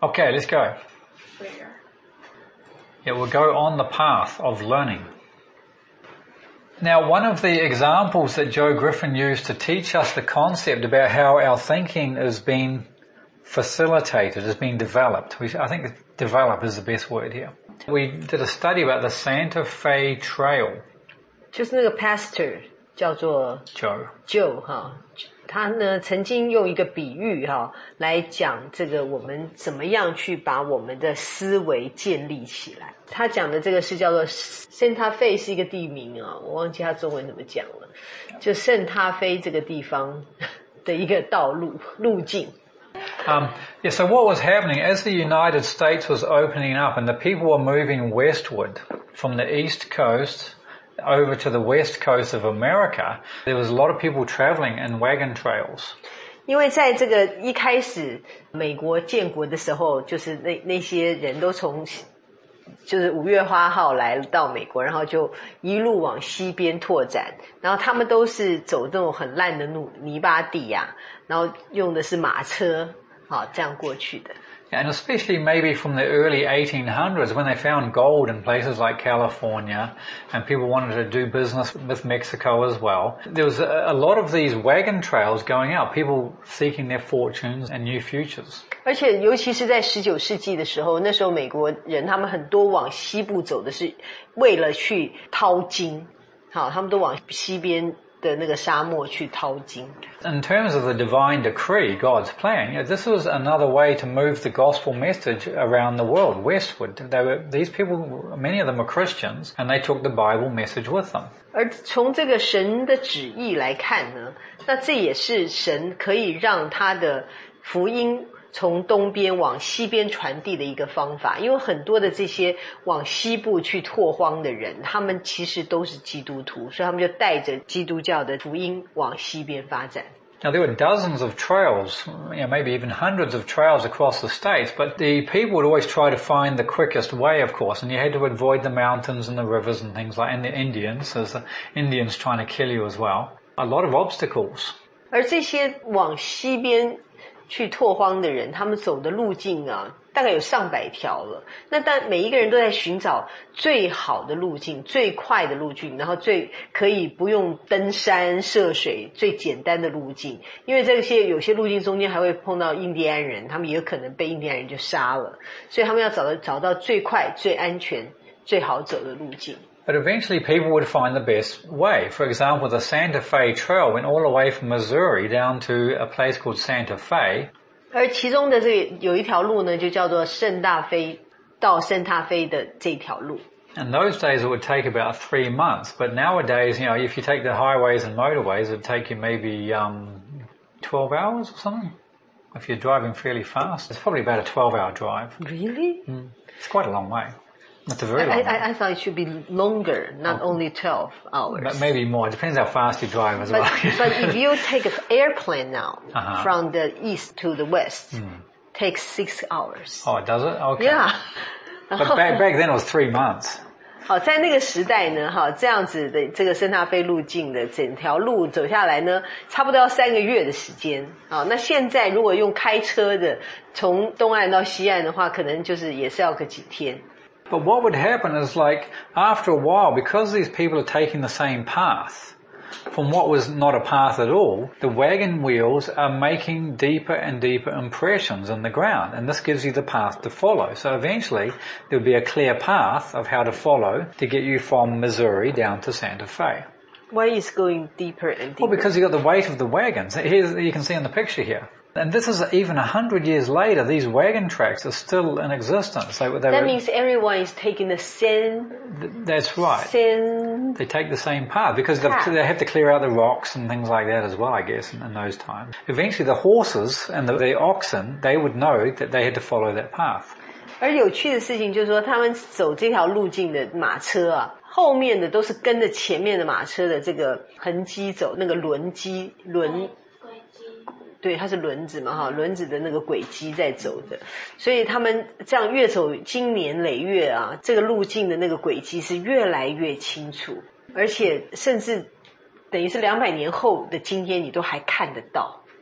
Okay, let's go. Where? It will go on the path of learning. Now, one of the examples that Joe Griffin used to teach us the concept about how our thinking is being facilitated, is being developed. I think develop is the best word here. We did a study about the Santa Fe Trail. 就是那个 pastor 叫做 Joe 哈，他呢曾经用一个比喻哈来讲这个我们怎么样去把我们的思维建立起来。他讲的这个是叫做 Santa Fe 是一个地名啊，我忘记他中文怎么讲了，就圣塔菲这个地方的一个道路径。 So what was happening as the United States was opening up and the people were moving westward from the East Coast over to the West Coast of America, there was a lot of people traveling in wagon trails. 因为在这个一开始美国建国的时候，就是那些人都从就是5月花号来到美国，然后就一路往西边拓展，然后他们都是走那种很烂的泥巴地啊，然后用的是马车，好这样过去的。 And especially maybe from the early 1800s when they found gold in places like California and people wanted to do business with Mexico as well. There was a lot of these wagon trails going out, people seeking their fortunes and new futures. 而且尤其是在19世纪的时候，那时候美国人他们很多往西部走的是为了去淘金，好，他们都往西边的那个沙漠去淘金。 In terms of the divine decree, God's plan, this was another way to move the gospel message around the world, westward. These people, many of them are Christians, and they took the Bible message with them. 而从这个神的旨意来看呢，那这也是神可以让他的福音从东边往西边传递的一个方法，因为很多的这些往西部去拓荒的人，他们其实都是基督徒，所以他们就带着基督教的福音往西边发展。 Now there were dozens of trails, maybe even hundreds of trails across the states, but the people would always try to find the quickest way, of course, and you had to avoid the mountains and the rivers and things like, and the Indians, there's the Indians trying to kill you as well. A lot of obstacles. 而这些往西边去拓荒的人，他们走的路径啊，大概有上百条了。那但每一个人都在寻找最好的路径，最快的路径，然后最可以不用登山涉水，最简单的路径。因为有些路径中间还会碰到印第安人，他们也有可能被印第安人就杀了，所以他们要找到最快、最安全、最好走的路径。 But eventually people would find the best way. For example, the Santa Fe Trail went all the way from Missouri down to a place called Santa Fe. 而其中的有一条路呢，就叫做圣大菲到圣塔菲的这条路。 In those days it would take about 3 months, but nowadays, if you take the highways and motorways, it would take you maybe 12 hours or something. If you're driving fairly fast, it's probably about a 12-hour drive. Really? It's quite a long way. It's a very long way. I thought it should be longer, not only 12 hours. But maybe more. It depends how fast you drive as well. But if you take an airplane now, from the east to the west, takes 6 hours. Oh, does it? Okay. Yeah. But back then it was 3 months. 好，在那个时代呢，这样子的这个圣塔菲路径的整条路走下来呢，差不多要3个月的时间。好，那现在如果用开车的从东岸到西岸的话，可能也是要个几天。 But what would happen is after a while, because these people are taking the same path from what was not a path at all, the wagon wheels are making deeper and deeper impressions in the ground, and this gives you the path to follow. So eventually there will be a clear path of how to follow to get you from Missouri down to Santa Fe. Why is going deeper and deeper? Well, because you got the weight of the wagons. You can see in the picture here. And this is even 100 years later, these wagon tracks are still in existence. That means everyone is taking the same... That's right. They take the same path because they have to clear out the rocks and things like that as well, I guess, in those times. Eventually the horses and the oxen, they would know that they had to follow that path. 而有趣的事情就是说，他们走这条路径的马车啊，后面的都是跟着前面的马车的这个痕迹走，那个轮对，它是轮子嘛，轮子的那个轨迹在走的，所以他们这样越走经年累月啊，这个路径的那个轨迹是越来越清楚，而且甚至等于是200年后的今天你都还看得到。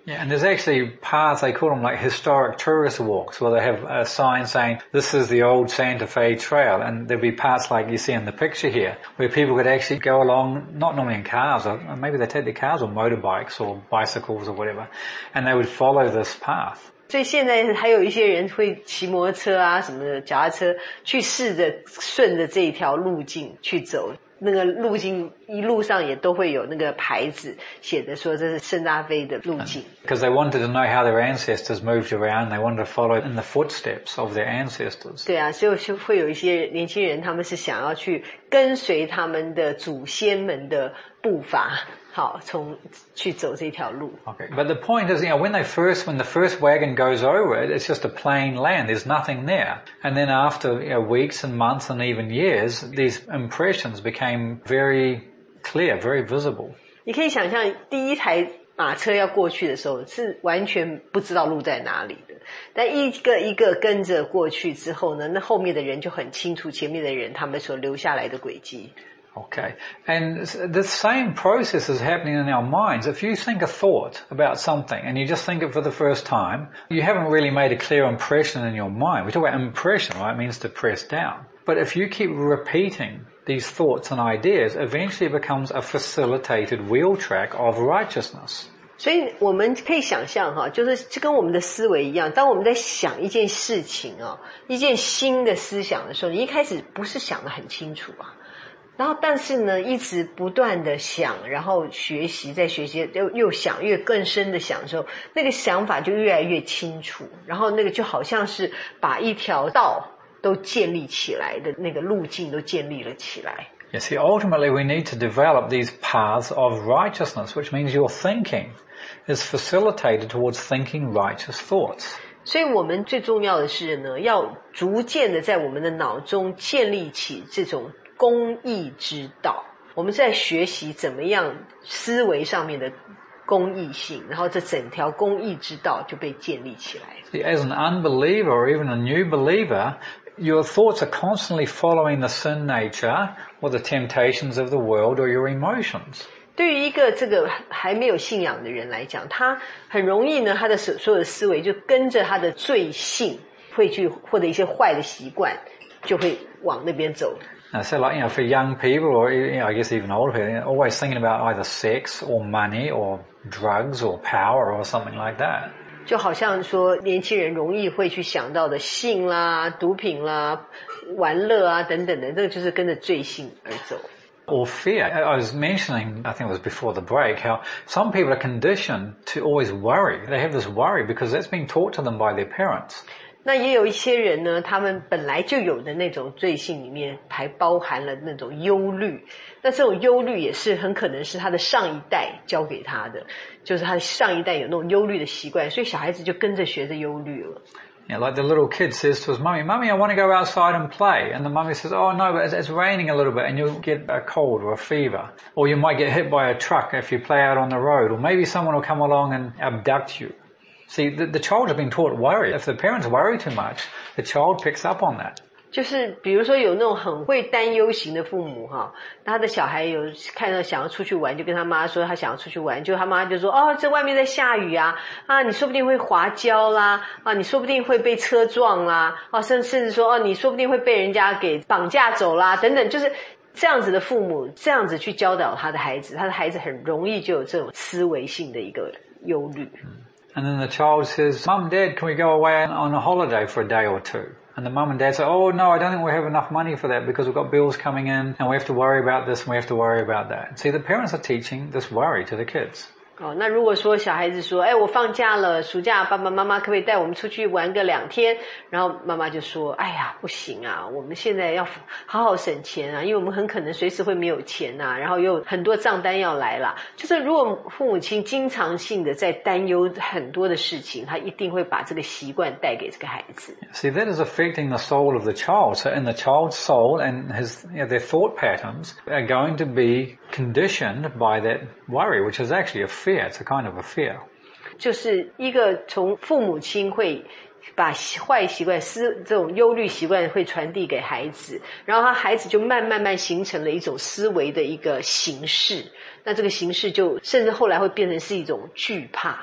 Yeah, and there's actually paths, they call them like historic tourist walks, where they have a sign saying, this is the old Santa Fe Trail, and there'll be parts like you see in the picture here, where people could actually go along, not normally in cars, or maybe they take their cars or motorbikes or bicycles or whatever, and they would follow this path. 所以现在还有一些人会骑摩托车啊什么的脚踏车去试着顺着这一条路径去走，那个路径一路上也都会有那个牌子写着说这是圣达菲的路径。 Because they wanted to know how their ancestors moved around, they wanted to follow in the footsteps of their ancestors. 对啊，所以就会有一些年轻人他们是想要去跟随他们的祖先们的步伐。好，去走这条路。 Okay, but the point is, when the first wagon goes over it, it's just a plain land. There's nothing there. And then after weeks and months and even years, these impressions became very clear, very visible. 你可以想象，第一台马车要过去的时候，是完全不知道路在哪里的。但一个一个跟着过去之后呢，那后面的人就很清楚前面的人他们所留下来的轨迹。 Okay, and the same process is happening in our minds. If you think a thought about something and you just think it for the first time, you haven't really made a clear impression in your mind. We talk about impression, right? It means to press down. But if you keep repeating these thoughts and ideas, eventually it becomes a facilitated wheel track of righteousness. 所以我们可以想象哈，就是就跟我们的思维一样，当我们在想一件事情一件新的思想的时候，你一开始不是想得很清楚啊。然后但是呢一直不断的想，然后学习再学习，又想越更深的想的时候，那个想法就越来越清楚，然后那个就好像是把一条道都建立起来的那个路径都建立了起来。 You see, ultimately we need to develop these paths of righteousness, which means your thinking is facilitated towards thinking righteous thoughts. 所以我们最重要的是呢，要逐渐的在我们的脑中建立起这种公义之道。我们在学习怎么样思维上面的公义性，然后这整条公义之道就被建立起来。 See, as an unbeliever or even a new believer, your thoughts are constantly following the sin nature or the temptations of the world or your emotions. 对于一个这个还没有信仰的人来讲，他很容易呢，他的所有的思维就跟着他的罪性会去，或者一些坏的习惯就会往那边走。 So like, for young people or, I guess even older people, always thinking about either sex or money or drugs or power or something like that. 就好像说年轻人容易会去想到的性啦、毒品啦、玩乐啊等等的，这个就是跟着罪性而走。 Or fear. I was mentioning, I think it was before the break, how some people are conditioned to always worry. They have this worry because that's being taught to them by their parents. 那也有一些人呢，他们本来就有的那种罪性里面还包含了那种忧虑，那这种忧虑也是很可能是他的上一代教给他的，就是他的上一代有那种忧虑的习惯，所以小孩子就跟着学着忧虑了。 Yeah, like the little kid says to his mummy, "Mummy, I want to go outside and play." And the mummy says, "Oh no, but it's raining a little bit and you'll get a cold or a fever. Or you might get hit by a truck if you play out on the road. Or maybe someone will come along and abduct you." See, the child has been taught worry. If the parents worry too much, the child picks up on that. 就是比如说有那种很会担忧型的父母哈，他的小孩有看到想要出去玩，就跟他妈说他想要出去玩，就他妈就说这外面在下雨啊，你说不定会滑跤啦，你说不定会被车撞啦，甚至说你说不定会被人家给绑架走啦，等等，就是这样子的父母这样子去教导他的孩子，他的孩子很容易就有这种思维性的一个忧虑。 And then the child says, "Mum, Dad, can we go away on a holiday for a day or two?" And the mum and dad say, "Oh no, I don't think we have enough money for that because we've got bills coming in and we have to worry about this and we have to worry about that." See, the parents are teaching this worry to the kids. 那如果说小孩子说我放假了，暑假爸爸妈妈可不可以带我们出去玩个2天，然后妈妈就说不行啊，我们现在要好好省钱啊，因为我们很可能随时会没有钱啊，然后又有很多账单要来啦。就是如果父母亲经常性的在担忧很多的事情，他一定会把这个习惯带给这个孩子。 See, that is affecting the soul of the child. So in the child's soul and their thought patterns are going to be conditioned by that worry, which is actually a fear. It's a kind of a fear. 就是一个从父母亲会把坏习惯这种忧虑习惯会传递给孩子，然后他孩子就慢慢形成了一种思维的一个形式，那这个形式就甚至后来会变成是一种惧怕。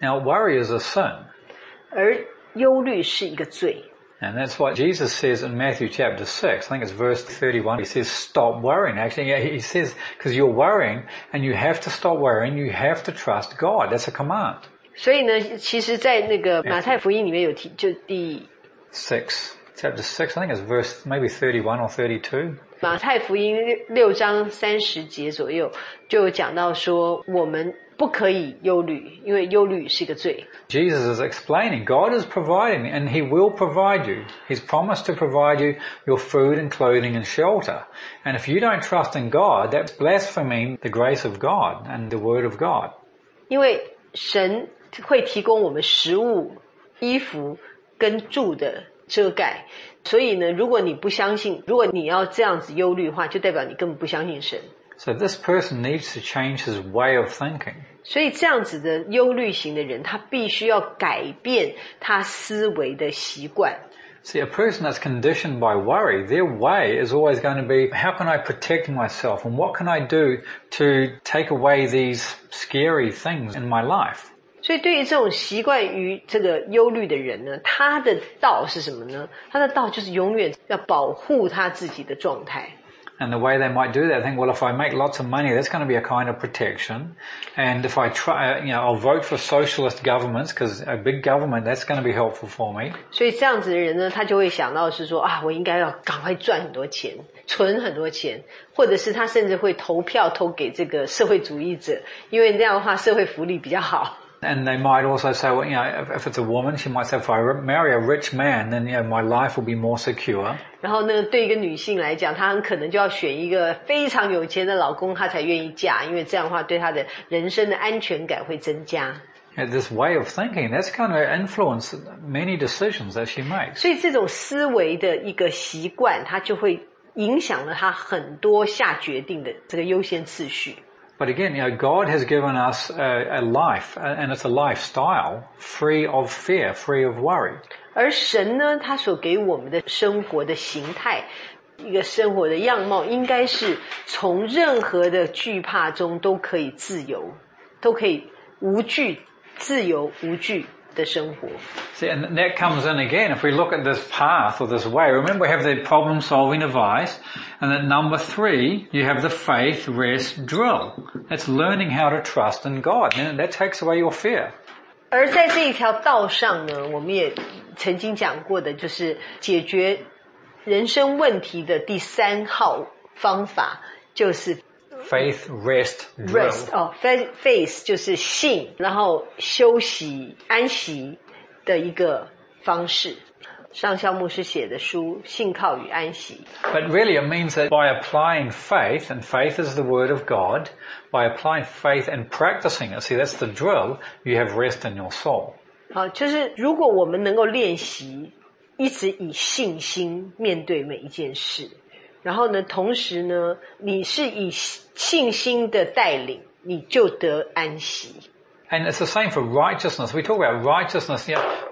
Now, worry is a sin. 而忧虑是一个罪。 And that's what Jesus says in Matthew chapter 6. I think it's verse 31. He says, stop worrying. Actually, he says, because you're worrying and you have to stop worrying, you have to trust God. That's a command. 所以呢，其实在那个马太福音里面有提，就第 chapter 6, I think it's verse maybe 31 or 32. 马太福音6章30节左右就有讲到说，我们不可以忧虑，因为忧虑是个罪。 Jesus is explaining, God is providing, and He will provide you. He's promised to provide you your food and clothing and shelter. And if you don't trust in God, that's blaspheming the grace of God and the word of God. 因为神会提供我们食物、衣服跟住的遮盖，所以呢，如果你不相信，如果你要这样子忧虑的话，就代表你根本不相信神。 So this person needs to change his way of thinking. 所以这样子的忧虑型的人，他必须要改变他思维的习惯。 See, a person that's conditioned by worry, their way is always going to be, how can I protect myself and what can I do to take away these scary things in my life? 所以对于这种习惯于这个忧虑的人呢，他的道是什么呢？他的道就是永远要保护他自己的状态。 And the way they might do that, think, well, if I make lots of money, that's going to be a kind of protection. And if I try, I'll vote for socialist governments because a big government, that's going to be helpful for me. 所以这样子的人呢，他就会想到是说啊，我应该要赶快赚很多钱，存很多钱，或者是他甚至会投票投给这个社会主义者，因为这样的话社会福利比较好。 And they might also say, well, if it's a woman, she might say, if I marry a rich man, then, my life will be more secure. 然后呢，对一个女性来讲，她很可能就要选一个非常有钱的老公，她才愿意嫁，因为这样的话对她的人生的安全感会增加。 This way of thinking, that's going to influence many decisions that she makes. 所以这种思维的一个习惯，它就会影响了她很多下决定的这个优先次序。 But again, God has given us a life, and it's a lifestyle free of fear, free of worry. 而神呢，他所给我们的生活的形态，一个生活的样貌，应该是从任何的惧怕中都可以自由，都可以无惧、自由无惧的生活。 See, and that comes in again, if we look at this path or this way, remember we have the problem-solving device, and at number 3, you have the faith rest drill. That's learning how to trust in God, and that takes away your fear. 而在这一条道上呢，我们也曾经讲过的，就是解决人生问题的第3号方法，就是 Faith rest drill. faith 就是信，然后休息安息的一个方式。上校牧师写的书《信靠与安息》。 But really it means that by applying faith, and faith is the word of God, by applying faith and practicing it, see that's the drill, you have rest in your soul. 好，就是如果我们能够练习一直以信心面对每一件事，然后呢，同时呢，你是以信心的带领，你就得安息。 And it's the same for righteousness. We talk about righteousness,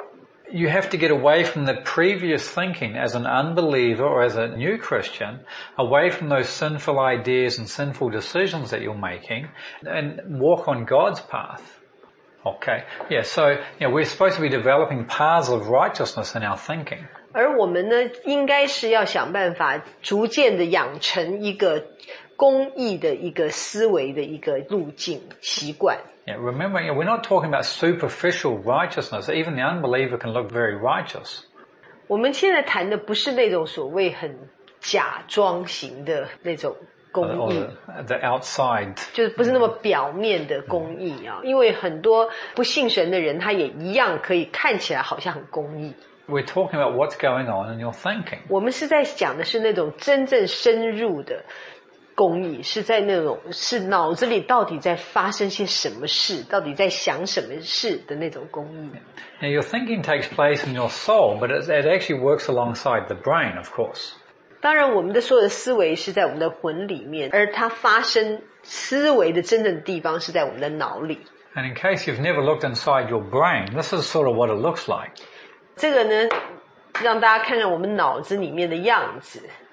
you have to get away from the previous thinking as an unbeliever or as a new Christian, away from those sinful ideas and sinful decisions that you're making, and walk on God's path. Okay, so we're supposed to be developing paths of righteousness in our thinking. 而我们呢，应该是要想办法逐渐的养成一个公义的一个思维的一个路径习惯。 Remember, we're not talking about superficial righteousness. Even the unbeliever can look very righteous. 我们现在谈的不是那种所谓很假装型的那种公义， the outside. 就是不是那么表面的公义啊。因为很多不信神的人，他也一样可以看起来好像很公义。 We're talking about what's going on in your thinking. 我们是在讲的是那种真正深入的公义，是在那种是脑子里到底在发生些什么事，到底在想什么事的那种公义。 Now your thinking takes place in your soul, but it actually works alongside the brain, of course. 当然我们的所有的思维是在我们的魂里面，而它发生思维的真正的地方是在我们的脑里。 And in case you've never looked inside your brain, this is sort of what it looks like. 这个呢，让大家看看我们脑子里面的样子。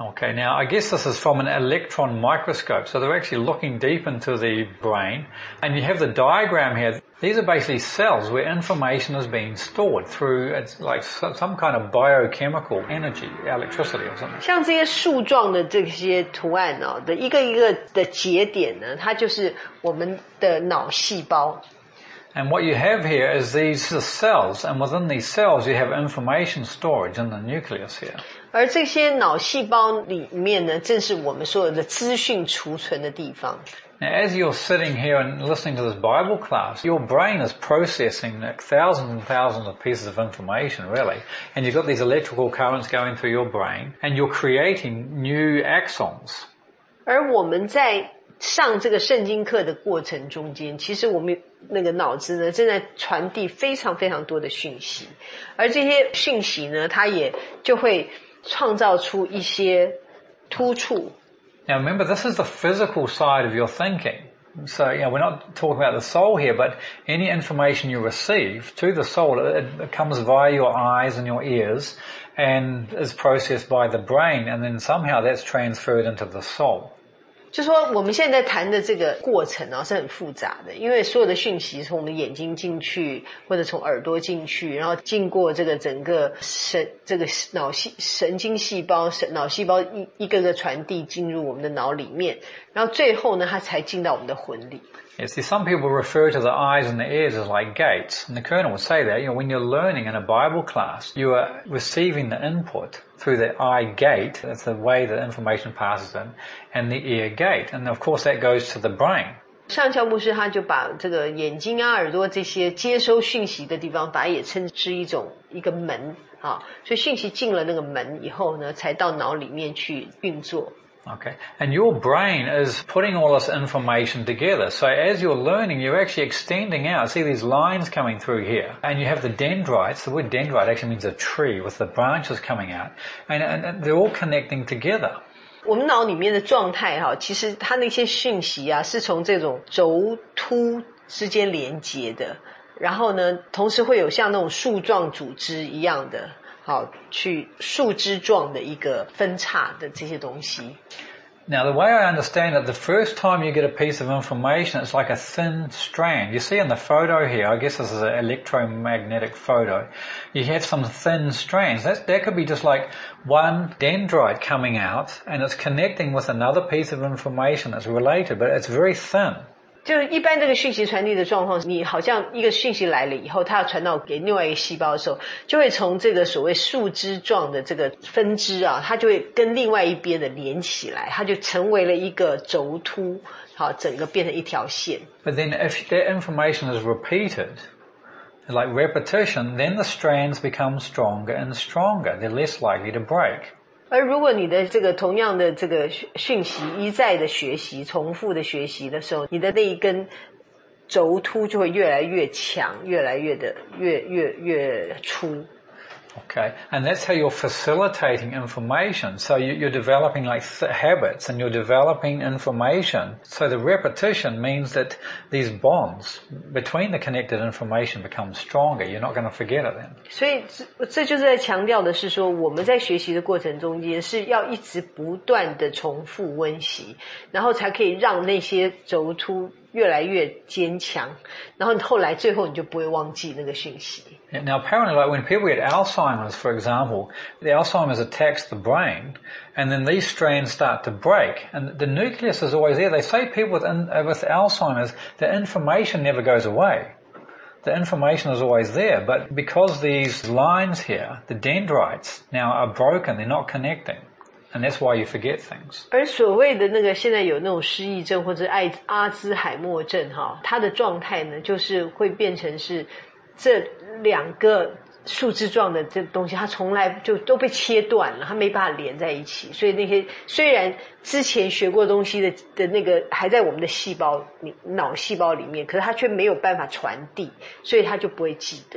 Okay, now I guess this is from an electron microscope. So they're actually looking deep into the brain. And you have the diagram here. These are basically cells where information is being stored through, it's like some kind of biochemical energy, electricity or something. 像这些树状的这些图案的一个一个的节点呢，它就是我们的脑细胞。 And what you have here is these are cells, and within these cells you have information storage in the nucleus here. 而这些脑细胞里面呢，正是我们所有的资讯储存的地方。 Now, as you're sitting here and listening to this Bible class, your brain is processing like thousands and thousands of pieces of information, really. And you've got these electrical currents going through your brain, and you're creating new axons. 而我们在上这个圣经课的过程中间，其实我们那个脑子呢，正在传递非常非常多的讯息，而这些讯息呢，它也就会创造出一些突触。 Now remember, this is the physical side of your thinking. So, we're not talking about the soul here, but any information you receive to the soul, it comes via your eyes and your ears and is processed by the brain, and then somehow that's transferred into the soul. 就说我们现在谈的这个过程是很复杂的，因为所有的讯息从我们眼睛进去，或者从耳朵进去，然后经过这个整个神经细胞、脑细胞一个个传递进入我们的脑里面，然后最后呢，它才进到我们的魂里。 Yes, see, some people refer to the eyes and the ears as like gates, and the Colonel would say that, when you're learning in a Bible class, you are receiving the input through the eye gate, that's the way the information passes in, and the ear gate, and of course that goes to the brain. 上校牧师他就把这个眼睛耳朵这些接收讯息的地方，把它也称之一个门所以讯息进了那个门以后呢，才到脑里面去运作。 Okay, and your brain is putting all this information together. So as you're learning, you're actually extending out. See these lines coming through here. And you have the dendrites. The word dendrite actually means a tree with the branches coming out. And they're all connecting together. 我们脑里面的状态其实它那些讯息是从这种轴突之间连接的。然后呢，同时会有像那种树状组织一样的去树枝状的一个分叉的这些东西。 Now, the way I understand it, the first time you get a piece of information, it's like a thin strand. You see in the photo here, I guess this is an electromagnetic photo, you have some thin strands. That could be just like one dendrite coming out, and it's connecting with another piece of information that's related, but it's very thin. 就是一般这个讯息传递的状况，你好像一个讯息来了以后，它要传到给另外一个细胞的时候，就会从这个所谓树枝状的这个分支它就会跟另外一边的连起来，它就成为了一个轴突，整个变成一条线。 But then if that information is repeated, like repetition, then the strands become stronger and stronger. They're less likely to break. 而如果你的这个同样的这个讯息一再的学习、重复的学习的时候，你的那一根轴突就会越来越强，越来越的越粗。 Okay, and that's how you're facilitating information. So you're developing like habits, and you're developing information. So the repetition means that these bonds between the connected information become stronger. You're not going to forget it then. 所以这就是在强调的是说，我们在学习的过程中间是要一直不断的重复温习，然后才可以让那些轴突越来越坚强，然后后来最后你就不会忘记那个讯息。 Now apparently, like when people get Alzheimer's, for example, the Alzheimer's attacks the brain, and then these strands start to break, and the nucleus is always there. They say people with Alzheimer's, the information never goes away. The information is always there, but because these lines here, the dendrites, now are broken, they're not connecting. And that's why you forget things. 而所谓的那个现在有那种失忆症或者阿兹海默症它的状态呢，就是会变成是这两个树枝状的这东西，它从来就都被切断了，它没办法连在一起。所以那些虽然之前学过东西的那个还在我们的细胞脑细胞里面，可是它却没有办法传递，所以它就不会记得。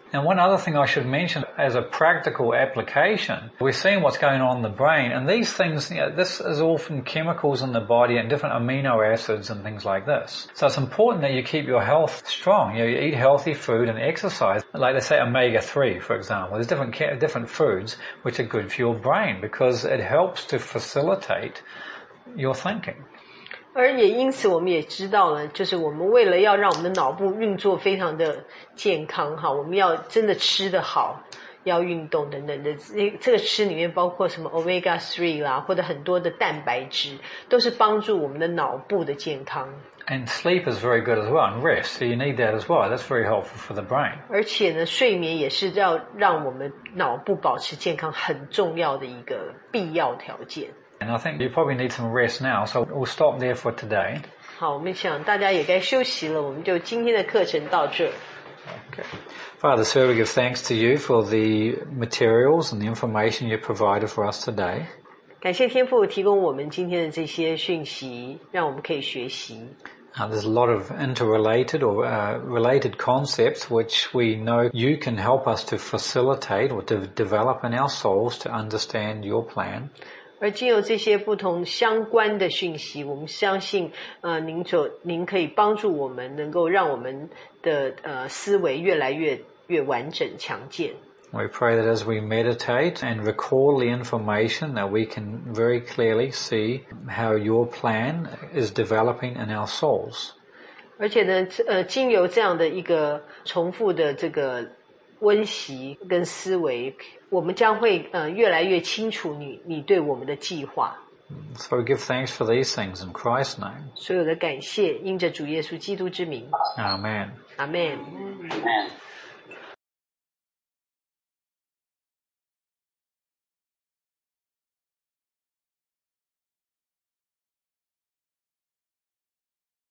And one other thing I should mention as a practical application, we're seeing what's going on in the brain, and these things, this is all from chemicals in the body and different amino acids and things like this. So it's important that you keep your health strong. You eat healthy food and exercise, like they say omega-3, for example. There's different foods which are good for your brain because it helps to facilitate your thinking. 而也因此我们也知道呢，就是我们为了要让我们的脑部运作非常的健康哈，我们要真的吃得好，要运动等等的，这个吃里面包括什么 omega 3啦，或者很多的蛋白质，都是帮助我们的脑部的健康。 And sleep is very good as well, and rest, so you need that as well. That's very helpful for the brain. 而且呢，睡眠也是要让我们脑部保持健康很重要的一个必要条件。 And I think you probably need some rest now, so we'll stop there for today. 好，我们想大家也该休息了，我们就今天的课程到这。 Okay. Father, sir, we give thanks to you for the materials and the information you provided for us today. 感谢天父提供我们今天的这些讯息，让我们可以学习。 There's a lot of interrelated or related concepts which we know you can help us to facilitate or to develop in our souls to understand your plan. 而经由这些不同相关的讯息，我们相信您可以帮助我们能够让我们的思维越来越完整强健。 We pray that as we meditate and recall the information that we can very clearly see how your plan is developing in our souls. 而且呢经由这样的一个重复的这个温习跟思维，我们将会越来越清楚你对我们的计划。 So we give thanks for these things in Christ's name. 所有的感谢因着主耶稣基督之名。 Amen. Amen. Amen.